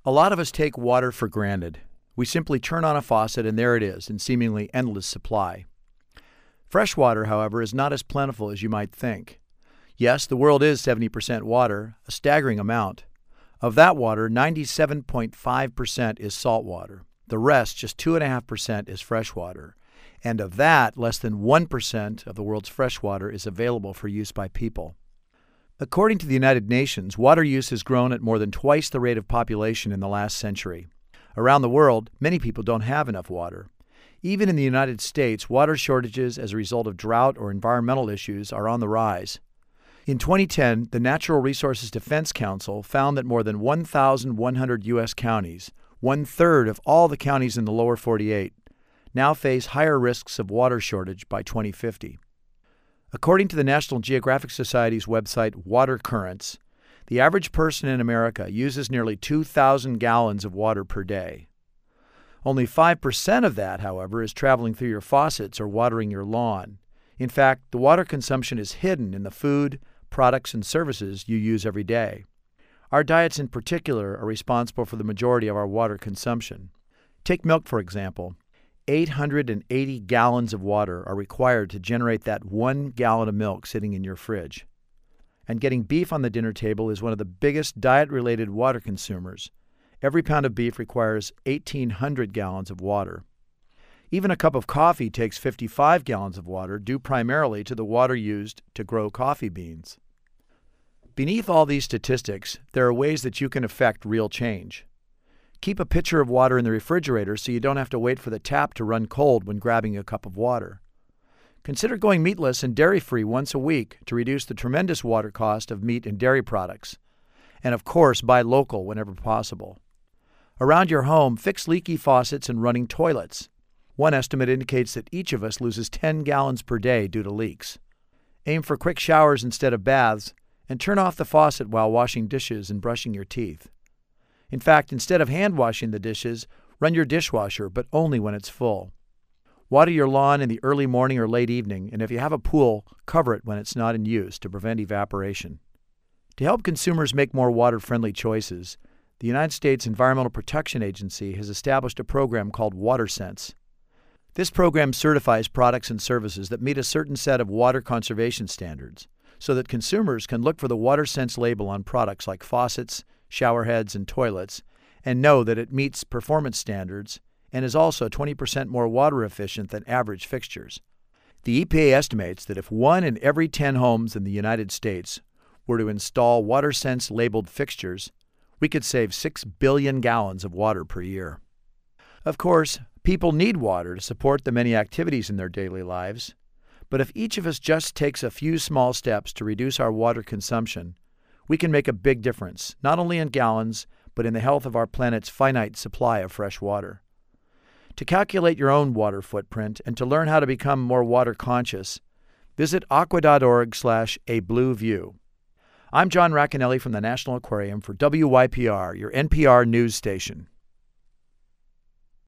A lot of us take water for granted. We simply turn on a faucet and there it is, in seemingly endless supply. Fresh water, however, is not as plentiful as you might think. Yes, the world is 70% water, a staggering amount. Of that water, 97.5% is salt water. The rest, just 2.5%, is fresh water. And of that, less than 1% of the world's fresh water is available for use by people. According to the United Nations, water use has grown at more than twice the rate of population in the last century. Around the world, many people don't have enough water. Even in the United States, water shortages as a result of drought or environmental issues are on the rise. In 2010, the Natural Resources Defense Council found that more than 1,100 U.S. counties, one-third of all the counties in the lower 48, now face higher risks of water shortage by 2050. According to the National Geographic Society's website, Water Currents, the average person in America uses nearly 2,000 gallons of water per day. Only 5% of that, however, is traveling through your faucets or watering your lawn. In fact, the water consumption is hidden in the food, products, and services you use every day. Our diets in particular are responsible for the majority of our water consumption. Take milk, for example. 880 gallons of water are required to generate that 1 gallon of milk sitting in your fridge. And getting beef on the dinner table is one of the biggest diet-related water consumers. Every pound of beef requires 1,800 gallons of water. Even a cup of coffee takes 55 gallons of water, due primarily to the water used to grow coffee beans. Beneath all these statistics, there are ways that you can affect real change. Keep a pitcher of water in the refrigerator so you don't have to wait for the tap to run cold when grabbing a cup of water. Consider going meatless and dairy-free once a week to reduce the tremendous water cost of meat and dairy products. And of course, buy local whenever possible. Around your home, fix leaky faucets and running toilets. One estimate indicates that each of us loses 10 gallons per day due to leaks. Aim for quick showers instead of baths, and turn off the faucet while washing dishes and brushing your teeth. In fact, instead of hand washing the dishes, run your dishwasher, but only when it's full. Water your lawn in the early morning or late evening, and if you have a pool, cover it when it's not in use to prevent evaporation. To help consumers make more water-friendly choices, the United States Environmental Protection Agency has established a program called WaterSense. This program certifies products and services that meet a certain set of water conservation standards, so that consumers can look for the WaterSense label on products like faucets, shower heads, and toilets, and know that it meets performance standards and is also 20% more water efficient than average fixtures. The EPA estimates that if 1 in every 10 homes in the United States were to install WaterSense labeled fixtures, we could save 6 billion gallons of water per year. Of course, people need water to support the many activities in their daily lives, but if each of us just takes a few small steps to reduce our water consumption, we can make a big difference, not only in gallons, but in the health of our planet's finite supply of fresh water. To calculate your own water footprint and to learn how to become more water conscious, visit aqua.org/ablueview. I'm John Racanelli from the National Aquarium for WYPR, your NPR news station.